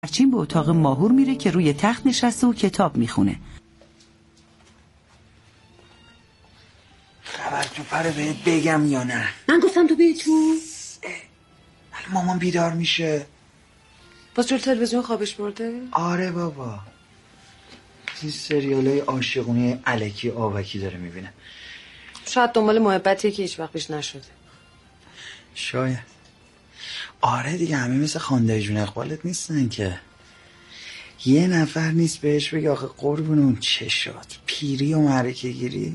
برچین به اتاق ماهور میره که روی تخت نشسته و کتاب میخونه. خبر تو پره بهت بگم یا نه؟ من گفتم تو بیا تو. ولی مامان بیدار میشه. باز جلو تلویزیون خوابش برده؟ آره بابا، این سریالای عاشقونه الکی آوکی داره میبینه. شاید دنبال محبتیه که هیچ وقت پیش نشده. شاید. آره دیگه، همه مثل خانده جون اقبالت نیستن که. یه نفر نیست بهش بگه آخه قربون اون چشات پیری و معرکه گیری.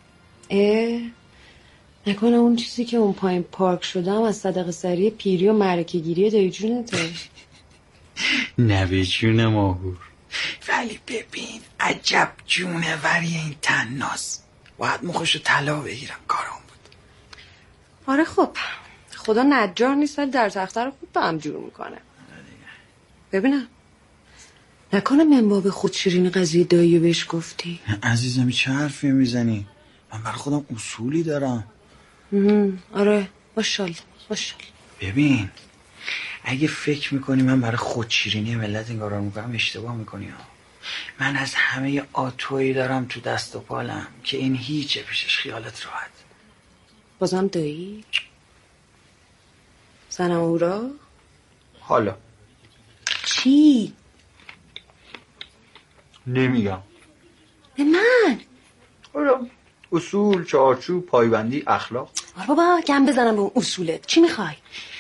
نکنه اون چیزی که اون پایین پارک شدم از صدقه سری پیری و معرکه گیری دایی جونته؟ نه به جون ماهور. ولی ببین عجب جونوری این تناس. باید مخشو طلا بگیرم کارم بود. آره خب خدا نجار نیست ولی در تخته رو خوب به هم جور میکنه. ببینم نکنه منباب خود شیرین قضیه دایی بهش گفتی؟ عزیزم چه حرفی میزنی؟ من برای خودم اصولی دارم. آره ماشاءالله. ببین اگه فکر میکنی من برای خود شیرینی ملت این کارا میکنم اشتباه میکنی ها. من از همه آتویی دارم تو دست و پالم که این هیچه پیشش، خیالت راحت. بازم دایی؟ زنم او را؟ حالا چی؟ نمیگم. به من؟ حالا اصول، چارچوب، پایبندی، اخلاق. آره بابا گم بزنم به اون اصولت. چی میخوای؟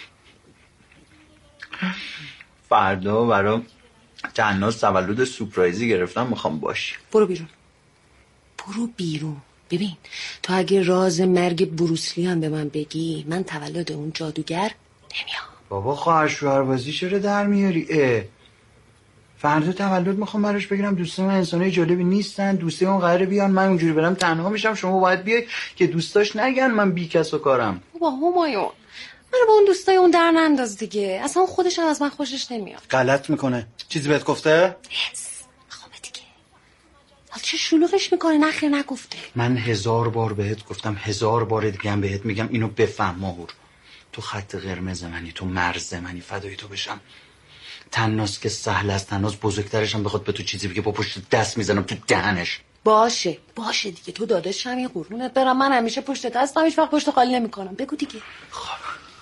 فردا برام تناس تولد سورپرایزی گرفتم، میخوام باشی. برو بیرون. ببین تو اگه راز مرگ بروسلی هم به من بگی من تولد اون جادوگر نمیام. بابا خواهر شوهربازی چرا در میاری؟ فردا تولد میخوام براش بگیرم. دوستان من انسانای جالبی نیستن، دوستی اون قراره بیان، من اونجوری برم تنها میشم. شما باید بیای که دوستاش نگن من بی کس و کارم. بابا همایون منو با اون دوستای اون در ننداز دیگه. اصلا خودش هم از من خوشش نمیاد. غلط میکنه. چیزی بهت گفته؟ خب دیگه حالا چه شلوغش میکنه؟ نخیر نگفته. من 1000 بار بهت گفتم، 1000 بار دیگه هم بهت میگم اینو بفهم ماهور. تو خط قرمز منی، تو مرز منی، فدای تو بشم. تناس که سهل است، تناس بزرگترش هم بخواد به تو چیزی بگه با پشت دست میزنم تو دهنش. باشه دیگه تو داداشم یه قربونت برم. من همیشه پشت دستم، هیچ وقت پشت خالی نمیکنم. بگو دیگه. خب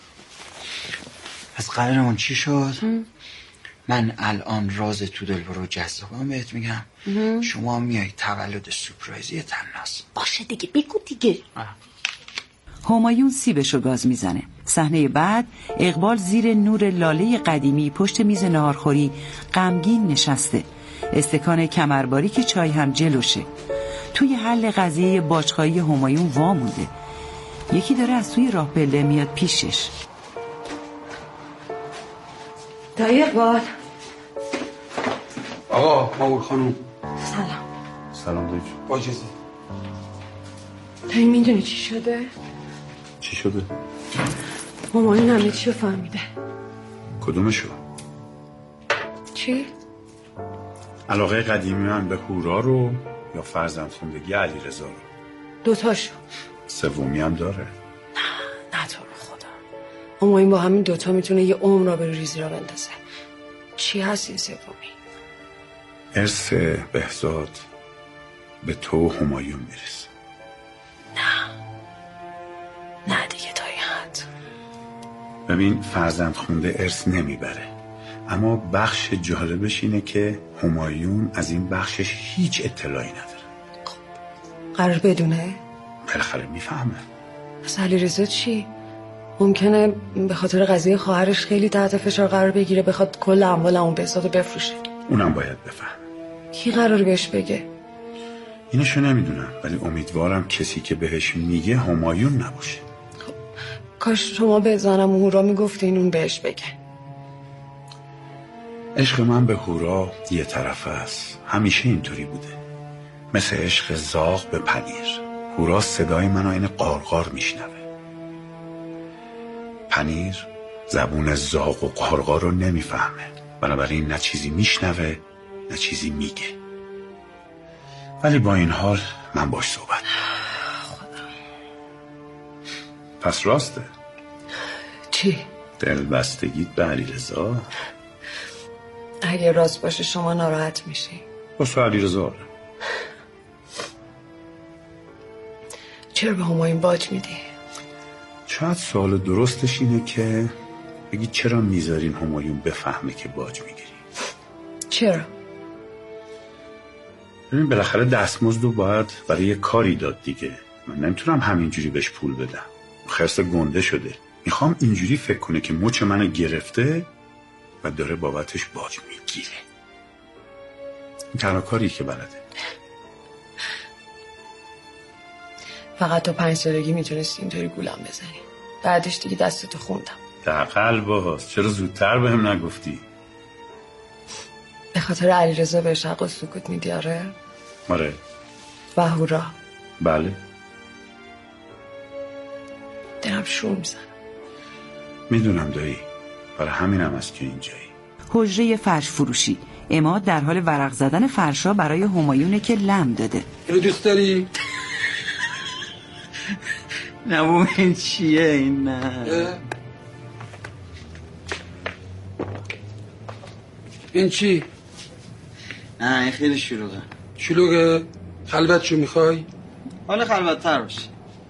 از قرارمون چی شد؟ من الان راز تو دلبرو جذابم بهت میگم. شما میای تولد سورپرایزی تناس. باشه دیگه بگو دیگه. همایون سیبشو گاز میزنه. صحنه بعد اقبال زیر نور لاله قدیمی پشت میز ناهارخوری غمگین نشسته. استکان کمرباری که چای هم جلوشه. توی حل قضیه باجخایی همایون وامونده. یکی داره از توی راه پله میاد پیشش. دایی اقبال. آقا ماهور خانوم. سلام دایی با اجازه. دایی میدونی چی شده؟ چی شده؟ همایون همه چی رو فهمیده. کدومشو؟ چی؟ علاقه قدیمی من به هورا رو یا فرزند خوندگی علیرضا رو؟ دوتاشو. سومی هم داره؟ نه تو رو خدا. همایون با همین دوتا میتونه یه عمر را به ریزی را بندازه. چی هست این سومی؟ ارث بهزاد به تو همایون میرسه. نه دیگه تا این حد. ببین فرزند خونده ارث نمیبره، اما بخش جالبش اینه که همایون از این بخشش هیچ اطلاعی نداره. قرار بدونه؟ بالاخره میفهمه. پس علیرضا چی؟ ممکنه به خاطر قضیه خواهرش خیلی تحت فشار قرار بگیره، بخواد کل اموال اون بهزادو بفروشه. اونم باید بفهمه. کی قرار بهش بگه؟ اینشو نمیدونم، ولی امیدوارم کسی که بهش میگه همایون نباشه. خب کاش شما به زنم هورا میگفتین اون بهش بگه. عشق من به هورا یه طرف است، همیشه اینطوری بوده، مثل عشق زاغ به پنیر. هورا صدای منو این قارقار میشنوه، پنیر زبون زاغ و قارقار رو نمیفهمه، بنابراین نه چیزی میشنوه نه چیزی میگه. ولی با این حال من باش صحبت خدا. پس راسته؟ چی؟ دلبستگیت به علیرضا؟ اگه راست باشه شما ناراحت میشی. واسه علیرضا. چرا به همایون باج میدی؟ شاید سوال درستش اینه که بگی چرا میذارین همایون بفهمه که باج میگیری؟ چرا؟ ببین بالاخره دستمزد رو باید برای یه کاری داد دیگه. من نمیتونم همینجوری بهش پول بدم. خرس گنده شده. میخوام اینجوری فکر کنه که مچ منو گرفته و داره بابتش باج میگیره. این تنها کاری که بلده. فقط تو 5 سالگی میتونستی اینطوری گولم بزنی. بعدش دیگه دستتو خوندم. دقل باز چرا زودتر بهم نگفتی؟ به خاطر علیرضا بهش حق و سکوت میدی؟ آره. و هورا. بله. دلم شور میزنه. میدونم دایی، برای همینم هست که اینجایی. حجره فرش فروشی. عماد در حال ورق زدن فرشا برای همایونه که لم داده. اینو دوست داری؟ نه بابا این چیه این؟ نه این چی؟ نه این خیلی شلوغه. شلوغه؟ خلوتشو میخوای؟ حالا خلوت‌تر باشه.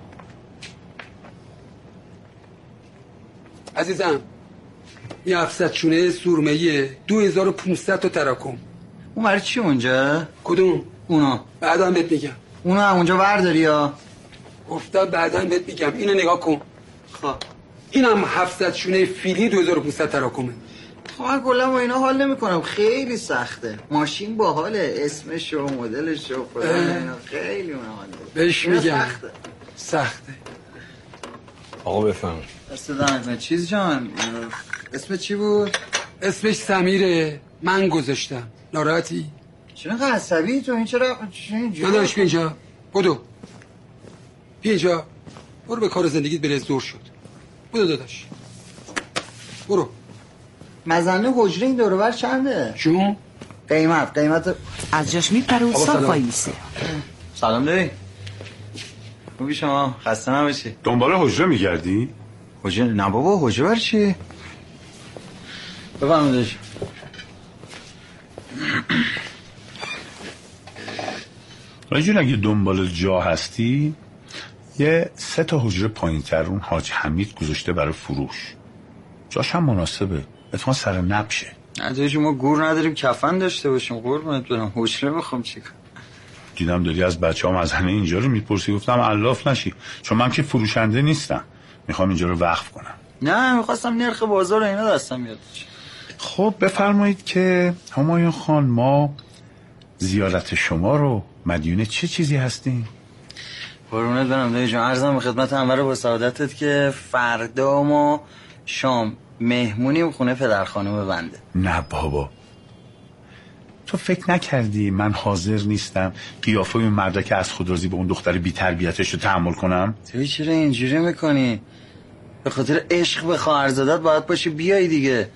عزیزم این 700 شونه سرمه‌ایه 2500 تا تراکم. اون برای چی اونجا؟ کدوم؟ اونا بعدم بهت میگم. اونا هم اونجا برداری یا؟ گفتم بعدم بهت میگم. اینو نگاه کن. خب اینم 700 شونه فیلی 2500 تراکمه. من کلا با اینا حال نمی‌کنم، خیلی سخته. ماشین باحاله، اسمش و مدلش و فلان اینا خیلی من حال نمی‌کنم. بهش میگم سخته. آقا بفهم. استاد چیز جان اسم چی بود؟ اسمش سمیره. من گذاشتم. ناراحتی؟ چرا عصبی تو؟ این چرا داداش بیا اینجا. بدو بیا اینجا. برو به کار زندگیت برس. دور شد. بدو داداش برو. مزنه حجره این دور و بر چنده؟ چون؟ قیمت از جاش میپره و صاف وایمیسه. سلام دایی. خوبی شما؟ خسته نباشی. دنبال حجره میگردی؟ حجره؟ نه بابا حجره بر چی؟ بفرمایید. راجون اگه دنبال جا هستی یه 3 تا حجره پایین تر اون حاج حمید گذاشته برای فروش. جاش هم مناسبه. اتفاقا سر نبشه. نه ما گور نداریم کفن داشته باشیم. قربونت برم حجره میخوام چیکار؟ دیدم داری از بچه‌ها مزنه اینجا رو میپرسی. گفتم علاف نشی چون من که فروشنده نیستم. میخوام اینجا رو وقف کنم. نه میخواستم نرخ بازار اینا دستم بیاد. خب بفرمایید که همایون خان ما زیارت شما رو مدیون چه چیزی هستیم؟ قربونت برم دایی جان. عرضم به خدمت انور با سعادتت که فردا ما شام مهمونیم خونه پدر خانم بنده. نه بابا تو فکر نکردی من حاضر نیستم قیافه اون مردک از خودرازی به اون دختر بی تربیتش رو تحمل کنم؟ توی چرا اینجوری میکنی؟ به خاطر عشق به خواهرزادت باید باشی بیای دیگه.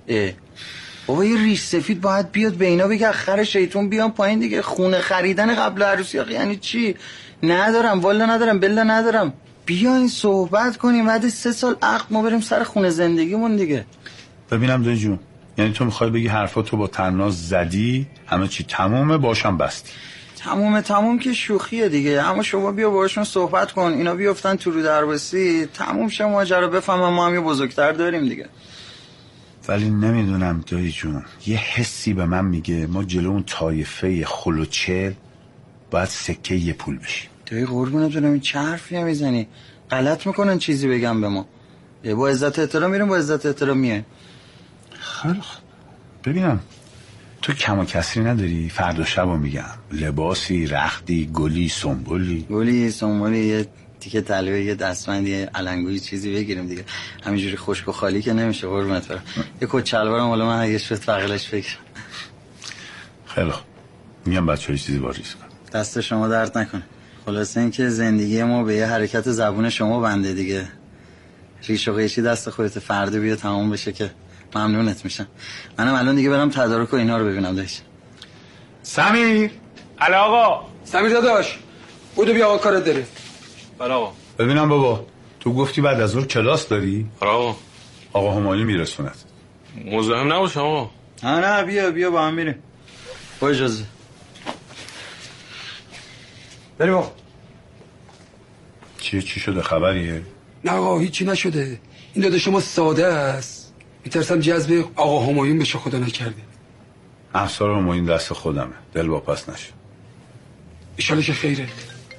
بابا یه ریش سفید باید بیاد به اینا بگه خر شیطون بیان پایین دیگه. خونه خریدن قبل عروسی آخه یعنی چی؟ ندارم والا ندارم بلا ندارم. بیاین صحبت کنیم بعد 3 سال عقد ما بریم سر خونه زندگیمون دیگه. ببینم دایی جون یعنی تو میخوای بگی حرفاتو با تناز زدی همه چی تمومه باشم بستی؟ تموم که شوخیه دیگه. اما شما بیا باشون صحبت کن اینا بیافتن تو رو درباسی تموم شه ماجرا. بفهمم ما هم یه بزرگتر داریم دیگه. ولی نمیدونم دایی جون یه حسی به من میگه ما جلو اون طایفه خلوچل باید سکه یه پول بشیم. دایی قربونت برم این چه حرفی میزنی؟ غلط میکنن چیزی بگم به ما. با عزت احترام میریم با عزت احترام میایم. خیلی ببینم تو کم و کسری نداری؟ فردا شبو میگم لباسی رختی گلی سنبولی یه تیکه تلویه یه دستبند یه علنگوی چیزی بگیریم دیگه. همینجوری خشک و خالی که نمیشه قربونت برم. یه کت شلوارم حالا من اگه شد بغلش بگیرم. خیلی خوب میگم بچه‌ها چیزی واریز کن. دست شما درد نکنه. خلاصه این که زندگی ما به یه حرکت زبون شما بنده دیگه. ریش و قیچی دست خودت. فردا بیا تمام بشه که ممنونت میشم. منم الان دیگه برم تدارک و اینا رو ببینم داشت. سمیر آقا. سمیر داداش بودو بیا آقا کارت داره. بله آقا. ببینم بابا تو گفتی بعد از ظهر کلاس داری؟ آقا آقا همایون میرسونت. مزاحم نباش آقا. نه بیا با هم میریم. با اجازه بریم آقا. چی شده؟ خبریه؟ نه آقا هیچی نشده. این داده شما ساده است. میترسم جذب آقا همایون بشه، خدا نکرده. افسار همایون دست خودمه، دل واپس نشه. ایشالا که خیره.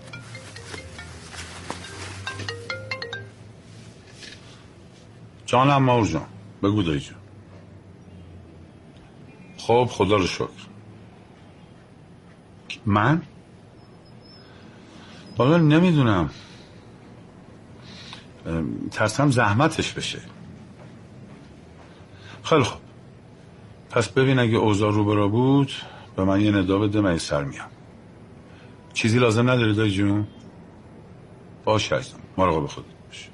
جانم ماور جان، بگو دایی جان. خب خدا رو شکر. من؟ والا نمیدونم، ترسم زحمتش بشه. خیلی خوب، پس ببین اگه اوضاع رو برا بود به من یه ندا بده، من سر میام. چیزی لازم نداری دایی جون؟ باشه عزیزم، مراقب خودت باش.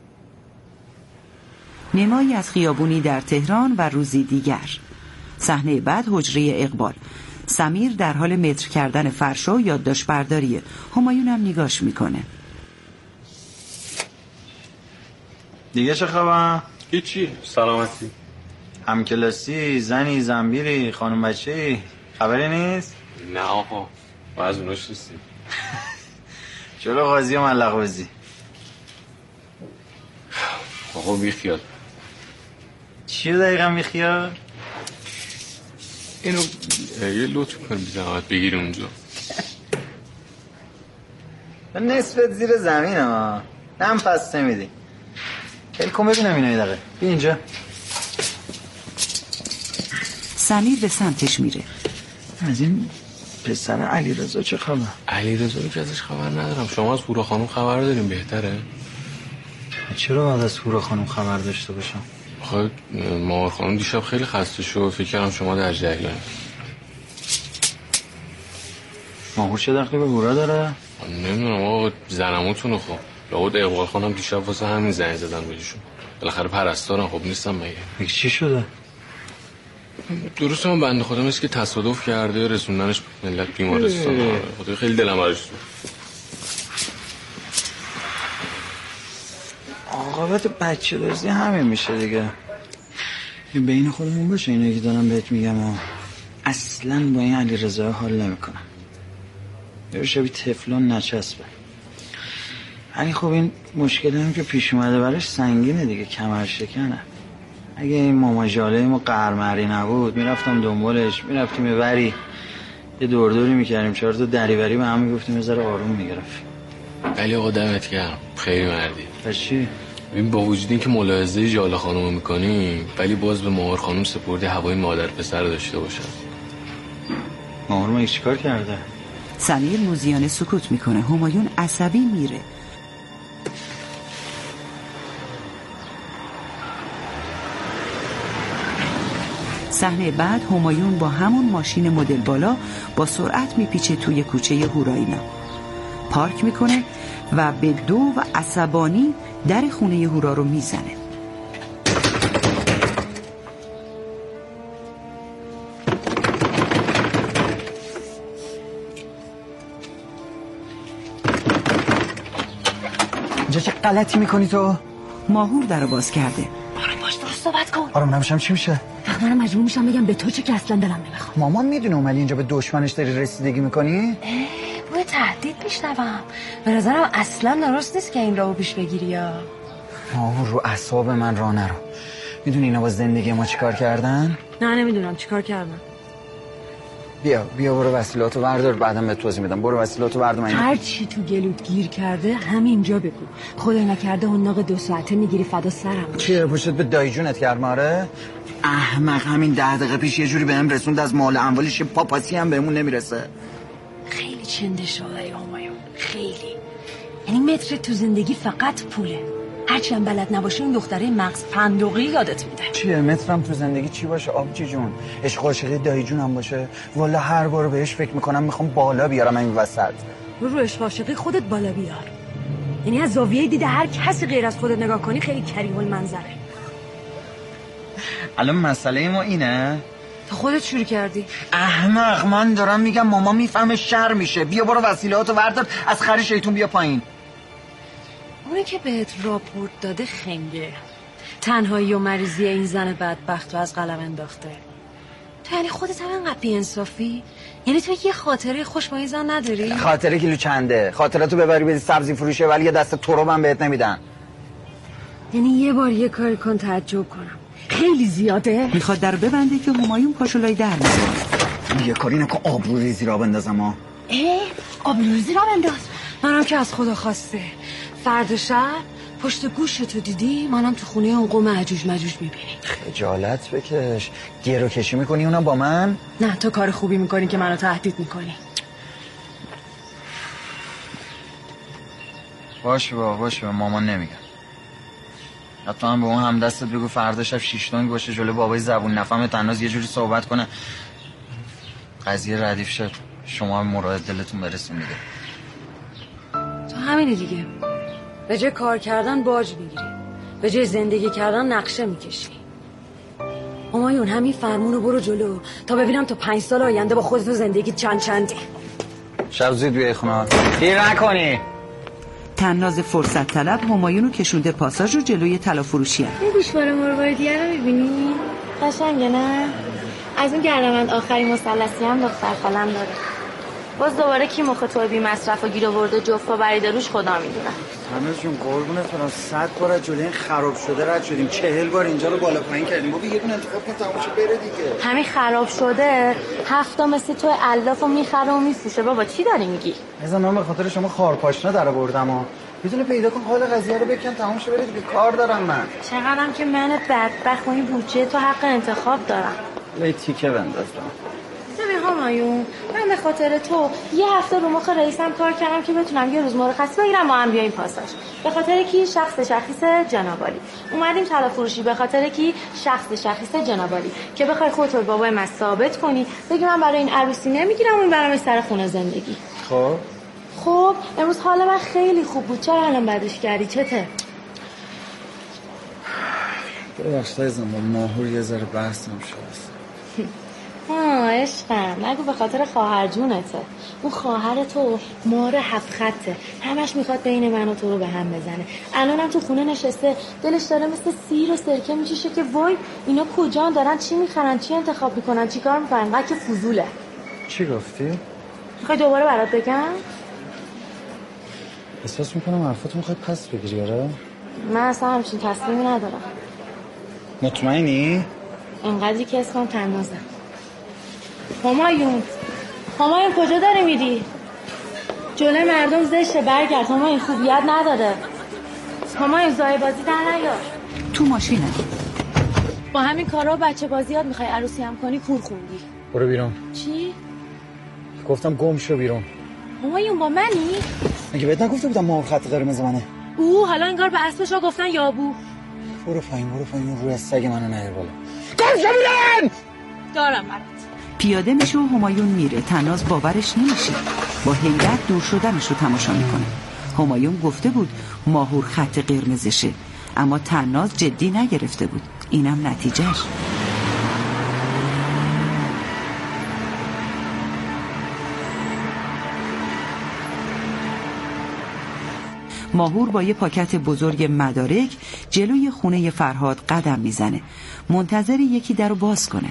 نمایی از خیابونی در تهران و روزی دیگر. صحنه بعد حجره اقبال. سمیر در حال متر کردن فرش و یادداشت برداریه. همایون هم نگاش میکنه. دیگه چه خبر؟ هیچی، سلامتی. همکلاسی، زنی، زنبیری، خانم بچه‌ای، خبری نیست؟ نه آقا، ما از اوناش نیستیم. جلو قاضی و ملق بازی. آقا بیخیال. چیه دقیقا بیخیال؟ اینو یه لطف کن بی زحمت بگیری اونجا. نصفت زیر زمین ها، نم پس نمیدی. خیلی کن ببینم اینو یه دقیقه. بیا اینجا. سمیر به سمتش میره. از این پسر علیرضا چه خبر؟ علیرضا رو که ازش خبر ندارم. شما از هورا خانم خبر داریم بهتره؟ چرا باید از هورا خانم خبر داشته باشم؟ خب ماهور خانم دیشب خیلی خسته شد، فکر کردم شما در جریان. ماهور چه دخلی به هورا داره؟ نمیدونم آقا، زنموتونه. خب لابد اقبال خانم دیشب واسه همین زنگ زدن بهشون. بالاخره پرستارن، خب نیستم مگه؟ چی شده؟ درست من بنده خدا مثل که تصادف کرده رسوندنش ملت بیمارستان. خدا خیلی دلم براش سوخت. عاقبت بچه دزدی همین میشه دیگه. این بین خودمون باشه اینه که دارم بهت میگم اصلا با این علیرضا حال نمیکنم. یه شبیه تفلون نچسبه. ولی خب این مشکلی هم که پیش اومده براش سنگینه دیگه، کمر شکنه. اگه این ماما جاله ما قرمری نبود میرفتم دنبالش، میرفتیم یه بری یه دوردوری میکردیم، 4 تا دریوری به هم میگفتیم، یه ذره آروم میگرفت. ولی آقا دمت گرم، خیلی مردی. پس چی؟ این با وجود این که ملاحظه جاله خانم میکنیم ولی باز به ماهور خانم سپرده هوای مادر پسر داشته باشن. ماهور ما چیکار کرده؟ سمیر موزیانه سکوت میکنه. همایون عصبی میره. صحنه بعد همایون با همون ماشین مدل بالا با سرعت میپیچه توی کوچه هوراینا. پارک میکنه و به دو و عصبانی در خونه هورا رو میزنه. اینجا چه غلطی میکنی تو؟ ماهور در رو باز کرده. آروم باش، درست صحبت کن. آروم نمیشم چی میشه؟ من مجبور میشم بگم به تو چه که اصلا دلم نمیخواد. مامان میدونه اومدی اینجا به دشمنش داری رسیدگی میکنی؟ بوی تهدید میشنوم. به نظرم اصلا درست نیست که این راهو پیش بگیری. یا ماهور رو اعصاب من راه نرو. میدونی اینا با زندگی ما چیکار کردن؟ نه نمیدونم چیکار کردن. بیا برو وسیلاتو بردار، بعدم بهت توضیح میدم. برو وسیلاتو بردار. من هر چی تو گلوت گیر کرده همینجا بگو. خدای نکرده اون ناق 2 ساعته میگیری فدا سرم. چیه پشتت به دایی جونت کرد ماره؟ احمق، همین 10 دقیقه پیش یه جوری بهم رسوند از مال اموالش پاپاسی هم بهمون نمیرسه. خیلی چنده شده همایون، خیلی. یعنی متر تو زندگی فقط پوله. هرچی هم بلد نباشی این دختره مغز پندقی یادت میده. چیه مترم تو زندگی چی باشه آبجی جون؟ عشق عاشقی دایی جونم باشه. والا هر بار بهش فکر میکنم میخوام بالا بیارم این وسط. رو عشق عاشقی خودت بالا بیار. یعنی از زاویه دید هر کسی غیر از خودت نگاه کنی خیلی کریم المنظره. الان مسئله ما اینه؟ تا خودت شروع کردی. احمق، من دارم میگم ماما میفهمه شر میشه. بیا برو وسیلهاتو بردار، از خر شیطون بیا پایین. اونی که بهت راپورت داده خنگه. تنهایی و مریضی این زن بدبخت رو از قلم انداخته. تو یعنی خودت هم انقدر بی‌انصافی؟ یعنی تو یه خاطره خوش با این زن نداری؟ خاطره کیلو چنده؟ خاطرتو ببری بدی سبزی فروشه ولی یه دست تراب هم بهت نمیدن. یعنی یه بار یه کاری کن تعجب کنم. خیلی زیاده. میخواد در ببنده که همایون پاشلای در میزنه. یه کاری نکن آبروریزی را بندازم ها. آبروریزی را بنداز؟ منم که از خدا خواسته فردا شب پشت گوشتو دیدی منم تو خونه اون قوم عجوج مجوج میبینی. خجالت بکش. گرو کشی میکنی اونم با من؟ نه تو کار خوبی میکنی که منو تهدید میکنی. باشه مامان نمیگم. حتما به اون هم دستت بگو فردا شب 6 تنگ باشه جلو بابای زبون نفهم تناز یه جوری صحبت کنه قضیه ردیف شد شما مراد دلتون برسون دیگه. تو همینه دیگه. به جای کار کردن باج میگیری، به جای زندگی کردن نقشه میکشی. همایون همین فرمونو برو جلو تا ببینم تا 5 سال آینده با خودت زندگی چنده. شب زود بیای خونه. دیر نکنی. تناز فرصت طلب همایونو کشونده پاساژ رو جلوی طلا فروشی هم. این گوشواره مرواریدیه رو میبینی؟ قشنگه نه؟ از اون گردمند آخری مثلثی هم دختر خالم داره. باز دوباره کی مخ تو بی مصرف و گیر آورده جفت بریده روش خدا میدونه. تناز جون قربونت برم 100 بار از جلوی این خراب شده رد شدیم 40 بار اینجا رو بالا پایین کردیم. بابا یه دونه انتخاب کن تموم شه بره دیگه. همین خراب شده 7 مثل تو علافو میخره و میفروشه. بابا چی داری میگی؟ مثلا من به خاطر شما خارپاشنا در آوردم ها. میتونه پیدا کن حال قضیه رو بکن تموم شه بره دیگه. کار دارم من. چقدرم که من بدبخت و این بودجه تو حق انتخاب دارم. یه تیکه بندازم. ببین همایون من به خاطر تو یه هفته رو مخ رئیسم کار کردم که بتونم یه روز مرخصی بگیرم ما هم بیایم پاساژ. به خاطر کی؟ شخص تشخیص جنابالی. اومدیم طلا فروشی به خاطر کی؟ شخص تشخیص جنابالی که بخوای خودت رو بابای من ثابت کنی بگی من برای این عروسی نمیگیرم اون برام سر خونه زندگی. خب امروز حال من خیلی خوب بود. چرا الان بعدش کردی؟ چته؟ ببخشید عزیزم با ماهور یه ذره بحثم شد. عشقم نگو به خاطر خواهر جونته. اون خواهر تو مار 7 خطه همش میخواد بین من و تو رو به هم بزنه. الانم تو خونه نشسته دلش داره مثل سیر و سرکه میچشه که وای اینا کجان دارن چی میخرن چی انتخاب میکنن چی کار میکنن. انقدر که فضوله. چی گفتی؟ میخوای دوباره برات بگم؟ احساس میکنم حرفاتو میخوای پس بگیری. آره من اصلا همچین تصمیمی ندارم. مطمئنی؟ انقدری که اسمم تنازه. همایون کجا داری میری؟ جلوی مردم زشته برگرد. همایون خوبیت نداره. همایون زای بازی در نیار. تو ماشینه. با همین کارا بچه بازیات میخوای عروسی هم کنی کور خوندی. برو بیرون. چی؟ گفتم گم شو بیرون. همایون با منی؟ مگه بهت نگفته بودم ماهور خط قرمز منه؟ حالا انگار به اسبشا گفتن یابو. برو پایین روی سگ منو نیار بالا. گم شو بیرون. دارم برات. پیاده میشه و همایون میره. تناز باورش نمیشه. با حیرت دور شدنش رو تماشا میکنه. همایون گفته بود ماهور خط قرمزشه اما تناز جدی نگرفته بود. اینم نتیجهش. ماهور با یه پاکت بزرگ مدارک جلوی خونه فرهاد قدم میزنه. منتظر یکی درو باز کنه.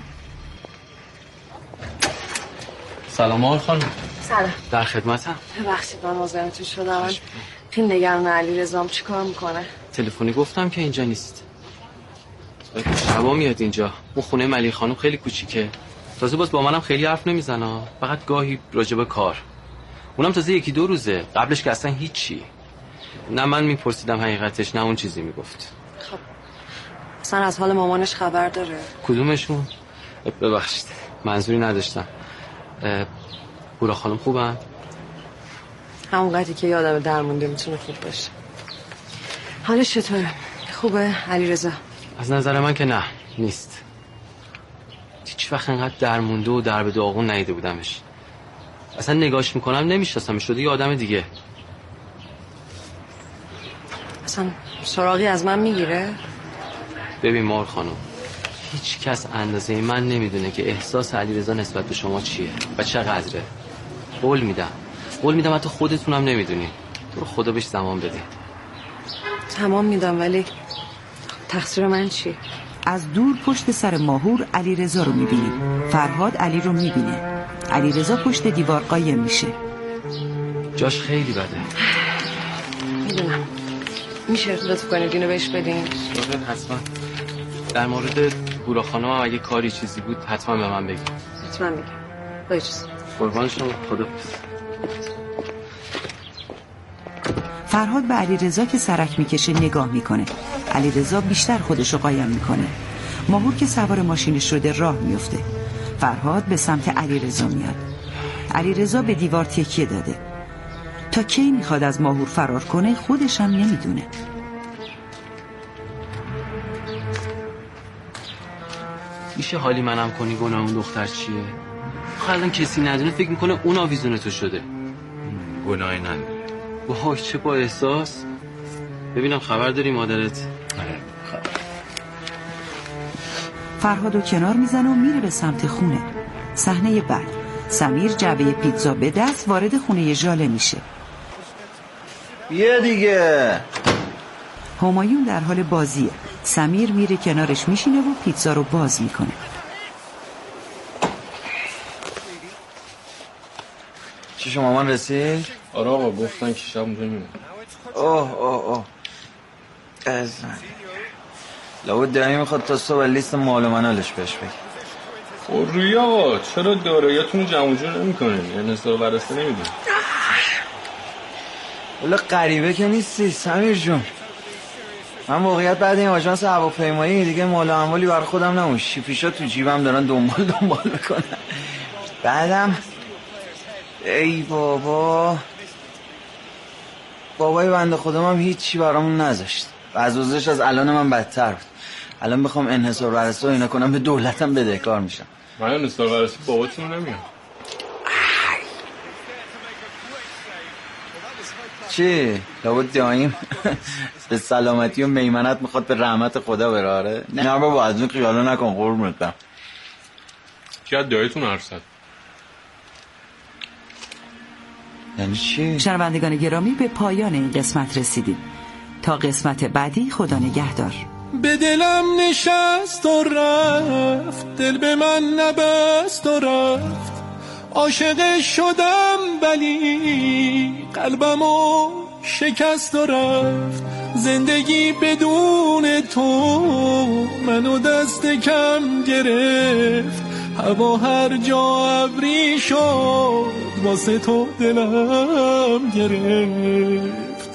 سلام ماهور خانم. سلام. در خدمتم. ببخشید من مزاحمتون شدم. خیلی نگران علیرضام چی کار میکنه؟ تلفنی گفتم که اینجا نیست. شبا میاد اینجا. اون خونه ملیح خانم خیلی کوچیکه. تازه باز با منم خیلی حرف نمیزنه. فقط گاهی راجع به کار. اونم تازه 1-2 روزه. قبلش که اصلا هیچی. نه من میپرسیدم حقیقتش نه اون چیزی میگفت. خب اصلا از حال مامانش خبر داره؟ کدومشون؟ ببخشید منظوری نداشتم. بورا خانم خوبن؟ همون قدری که یادم درمونده میتونه خوب باشه. حالش چطوره؟ خوبه علیرضا؟ از نظر من که نه نیست. هیچ وقت انقدر درمونده و در به داغون ندیده بودمش. اصلا نگاش میکنم نمیشناسمش. شده یه آدم دیگه. اصلا سراغی از من میگیره؟ ببین مار خانم هیچ کس اندازه من نمیدونه که احساس علیرضا نسبت به شما چیه و چقدره. قول میدم حتی خودتونم نمیدونی. تو رو خدا بهش زمان بدین. تمام میدم ولی تقصیر من چی؟ از دور پشت سر ماهور علیرضا رو میبینیم. فرهاد علی رو میبینه. علیرضا پشت دیوار قایم میشه. جاش خیلی بده. میدونم. میشه لطف کنید اینو بهش بدین؟ حتما. در مورد هورا خانم هم اگه کاری چیزی بود حتما به من بگید. حتما میگم. با اجازه. قربان شما. خدا. فرهاد به علیرضا که سرک میکشه نگاه میکنه. علیرضا بیشتر خودشو قایم میکنه. ماهور که سوار ماشینش شده راه میفته. فرهاد به سمت علیرضا میاد. علیرضا به دیوار تکیه داده. تا کی میخواد از ماهور فرار کنه خودش هم نمیدونه. میشه حالی منم کنی گناه اون دختر چیه؟ الان کسی ندونه فکر میکنه اون آویزون تو شده. گناهی نداره. وای چه با احساس. ببینم خبر داری مادرت؟ فرهادو کنار میزنه و میره به سمت خونه. صحنه بعد سمیر جعبه پیتزا به دست وارد خونه ژاله میشه. بیا دیگه. همایون در حال بازیه. سمیر میره کنارش میشینه و پیتزا رو باز میکنه. چی شما مامان رسید؟ آره آقا گفتن که شب اونجا میمونه. اوه لابد دائمی میخواد تا صبح لیست مال و منالش بهش بگی. خب روی آقا چرا داراییاتون جمع جور نمی‌کنین؟ یعنی حساب بررسی نمیدین؟ والا غریبه که نیستی سمیر جون. من واقعیت بعد این آژانس هواپیمایی دیگه مال و اموالی بر خودم نمون. شیپیشا تو جیبم دارن دنبال میکنن. بعدم ای بابای بنده خودم هم هیچی برامون نذاشت. وضعش از الان من بدتر بود. الان بخوام انحصار بررسی اینا کنم به دولتم بدهکار میشم. من انحصار بررسی باباتون نمیام. چی؟ لابد دایم به سلامتی و میمنت میخواد به رحمت خدا براره. نه بابا از اون خیالا نکن قربونت برم. کی از دایتون حرف زد؟ یعنی چی؟ شنوندگان گرامی به پایان این قسمت رسیدیم. تا قسمت بعدی خدا نگهدار. به دلم نشست و رفت، دل به من نبست و رفت. عاشق شدم ولی قلبمو شکست و رفت. زندگی بدون تو منو دست کم گرفت. هوا هر جا ابری شد واسه تو دلم گرفت.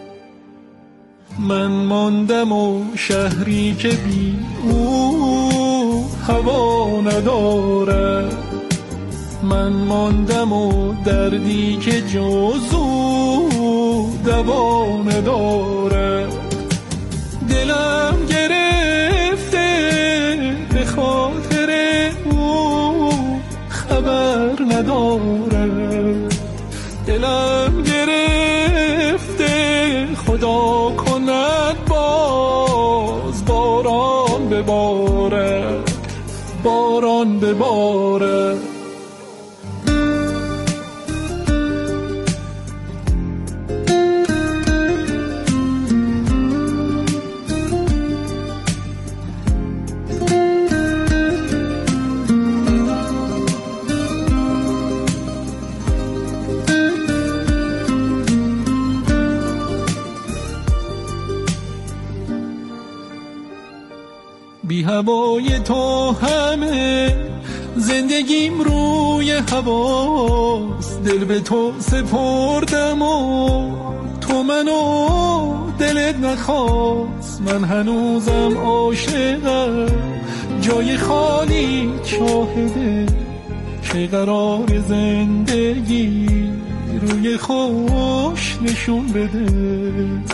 من ماندم و شهری که بی او هوا نداره. من ماندم و دردی که جز او دوا نداره. دلم گرفته به خاطر او خبر نداره. دلم گرفته خدا کند باز باران بباره، باران بباره. بی هوای تو همه زندگیم روی هواست. دل به تو سپردم و تو منو دلت نخواست. من هنوزم عاشقم جای خالی شاهده که قرار زندگی روی خوش نشون بده.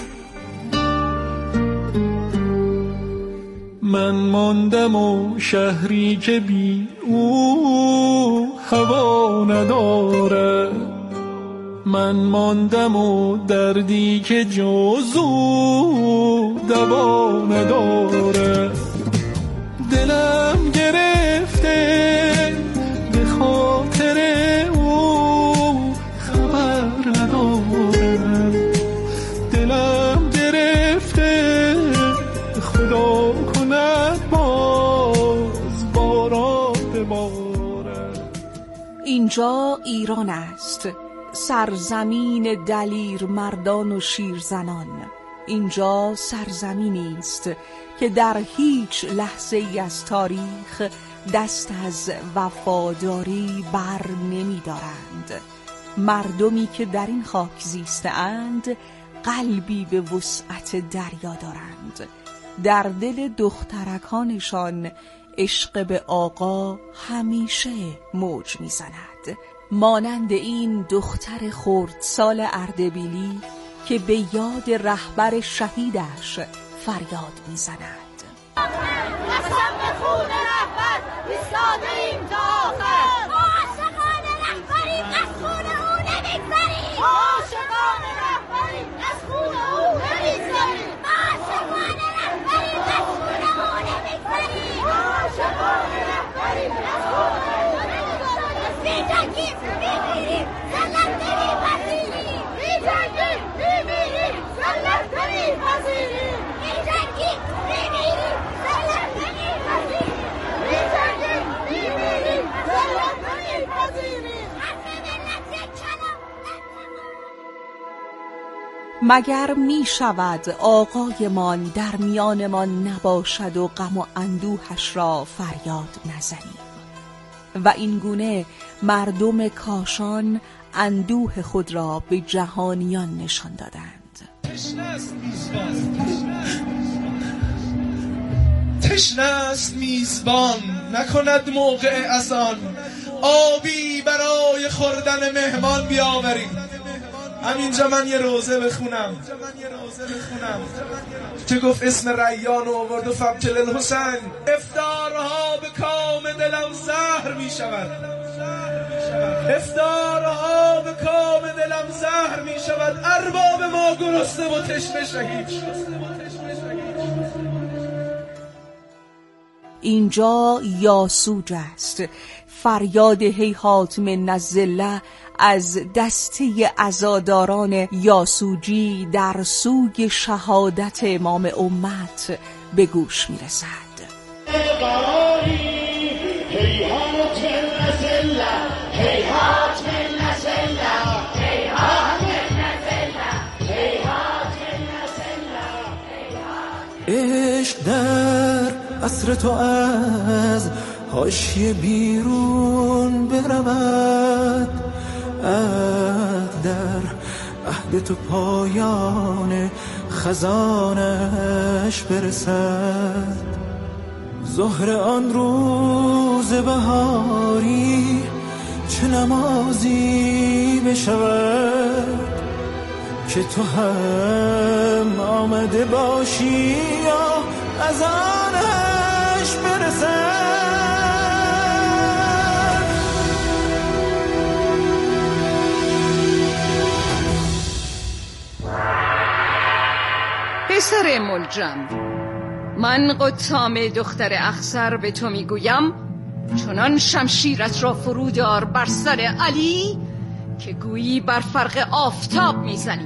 من ماندم و شهری که بی او هوا نداره. من ماندم و دردی که جز او دوا نداره. دلم گرفته به خاطر او خبر نداره. دلم گرفته خدا کند با اینجا ایران است، سرزمین دلیر مردان و شیرزنان. اینجا سرزمینی است که در هیچ لحظه ای از تاریخ دست از وفاداری بر نمی دارند. مردمی که در این خاک زیسته‌اند قلبی به وسعت دریا دارند. در دل دخترکانشان عشق به آقا همیشه موج میزند، مانند این دختر خردسال اردبیلی که به یاد رهبر شهیدش فریاد میزند. قسم به خون رهبر ایستاده ایم تا آخر. ما عاشقان رهبریم، از خون او نمیگذریم. ما عاشقان رهبریم، از خون او نمیگذریم. ما عاشقان رهبریم، از خون او نمیگذریم. ما عاشقان رهبریم، از خون او نمیگذریم. می‌جنگیم، می‌میریم، ذلت نمی‌پذیریم. می‌جنگیم، می‌میریم، ذلت نمی‌پذیریم. می‌جنگیم، می‌میریم، ذلت نمی‌پذیریم. می‌جنگیم، می‌میریم، ذلت نمی‌پذیریم. حرف ملت یک کلام. مگر می شود آقایمان در میانمان نباشد و غم و اندوهش را فریاد نزنیم؟ و این گونه مردم کاشان اندوه خود را به جهانیان نشان دادند. تشنه است میزبان، نکند موقع اذان، آبی برای خوردن مهمان بیاورید. همینجا من یه روزه بخونم که گفت اسم ریان و آورد و فبکل الحسین. افطارها به کام دلم زهر می شود، افطارها به کام دلم زهر می شود. ارباب ما گرسنه و تشنه شهید. اینجا یاسوج است، فریاد هیهات من الذله از دسته عزاداران یاسوجی در سوی شهادت امام امت به گوش می رسد. عشق در عصر تو از حاشیه بیرون برود، عهد در عهد تو پایان خزانش برسد. ظهر آن روز بهاری چه نمازی بشود که تو هم آمده باشی یا از آنش برسد. پسر ملجم، من قطام دختر اخسر به تو میگویم چنان شمشیرت را فرودار بر سر علی که گویی بر فرق آفتاب میزنی.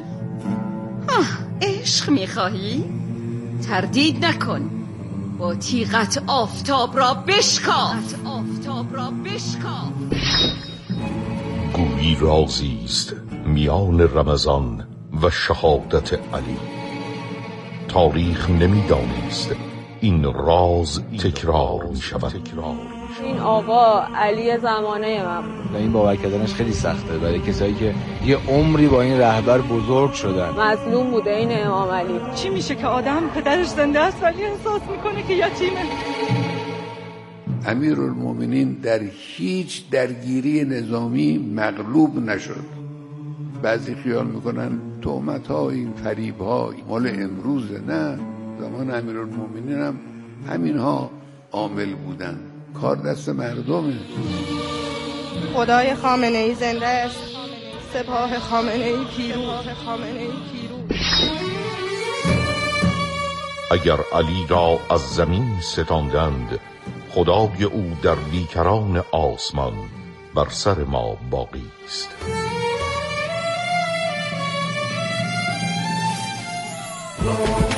عشق میخواهی؟ تردید نکن، با تیغت آفتاب را بشکاف. گویی رازی است میان رمضان و شهادت علی. تاریخ نمیدانست این راز تکرار می شود. این آقا علی زمانه من بود. این باور کردنش خیلی سخته برای کسایی که یه عمری با این رهبر بزرگ شدن. مظلوم بوده این امام علی. چی میشه که آدم پدرش زنده است ولی احساس میکنه که یتیمه؟ امیرالمومنین در هیچ درگیری نظامی مغلوب نشد. بعضی خیال میکنن تهمت‌ها، این فریب‌ها مال امروزه. نه، زمان امیرالمومنین هم همینها عامل بودن. کار دست مردمه. خدای خامنه‌ای زنده است، سپاه خامنه‌ای پیروز. اگر علی را از زمین ستاندند، خدای او در بیکران آسمان بر سر ما باقی است.